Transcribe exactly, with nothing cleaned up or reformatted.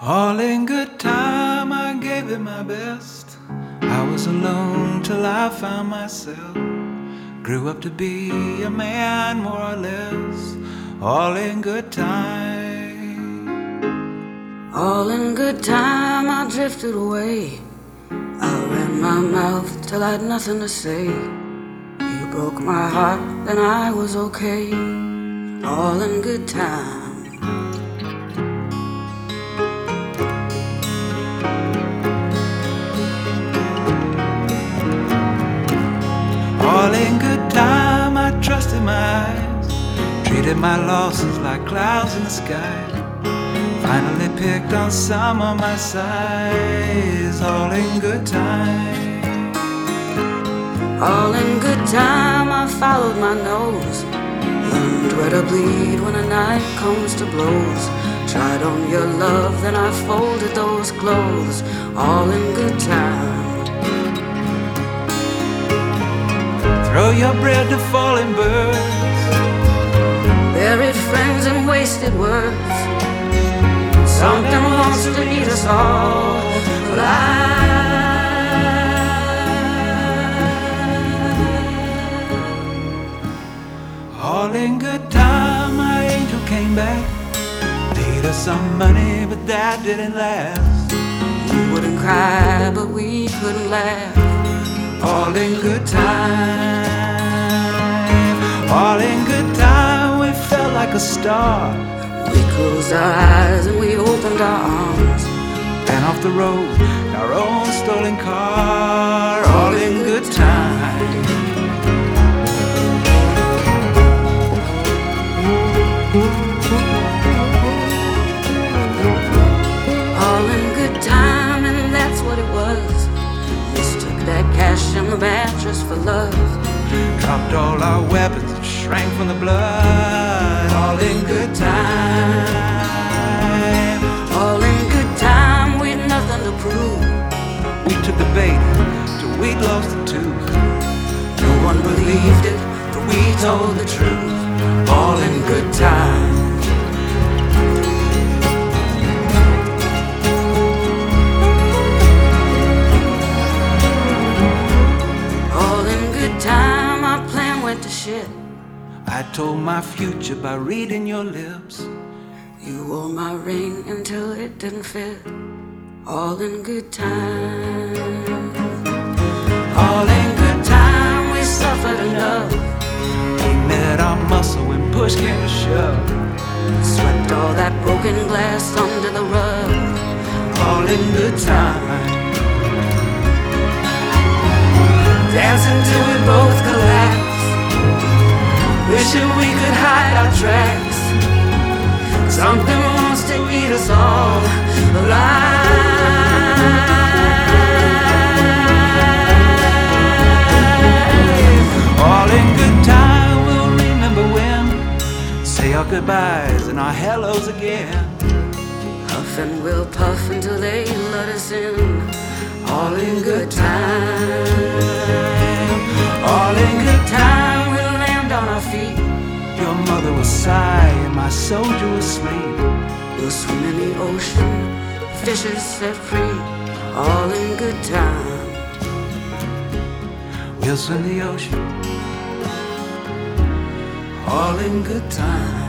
All in good time, I gave it my best. I was alone till I found myself. Grew up to be a man, more or less. All in good time. All in good time, I drifted away. I ran my mouth till I had nothing to say. You broke my heart, then I was okay. All in good time. All in good time, I trusted my eyes. Treated my losses like clouds in the sky. Finally picked on some of my sighs. All in good time. All in good time, I followed my nose. Learned where to bleed when a knife comes to blows. Tried on your love, then I folded those clothes. All in good time. Throw your bread to falling birds. Buried friends and wasted words. Something wants to eat us all alive. All in good time, my angel came back. Paid us some money, but that didn't last. We wouldn't cry, but we couldn't laugh. All in good time. All in good time, we felt like a star. We closed our eyes and we opened our arms. Ran off the road, our own stolen car. All in good time. All in good time, and that's what it was. Mistook that cash in the mattress for love. Dropped all our weapons and shrank from the blood. All in good time. All in good time, we'd nothing to prove. We took the bait till we'd lost the tooth. No one believed it, but we told the truth. All in good time. All in good time, our plan went to shit. I told my future by reading your lips. You wore my ring until it didn't fit. All in good time. All in good time, we suffered enough. We met our muscle when push came to shove. Swept all that broken glass under the rug. All in good time. Dancing till we both collapse. Wishing we could hide our tracks. Something wants to eat us all alive. All in good time, we'll remember when. Say our goodbyes and our hellos again. Puff and we'll puff until they let us in. All in good time. All in good time, we'll land on our feet. Your mother will sigh and my soldier will sleep. We'll swim in the ocean, fishes set free. All in good time. We'll swim the ocean. All in good time.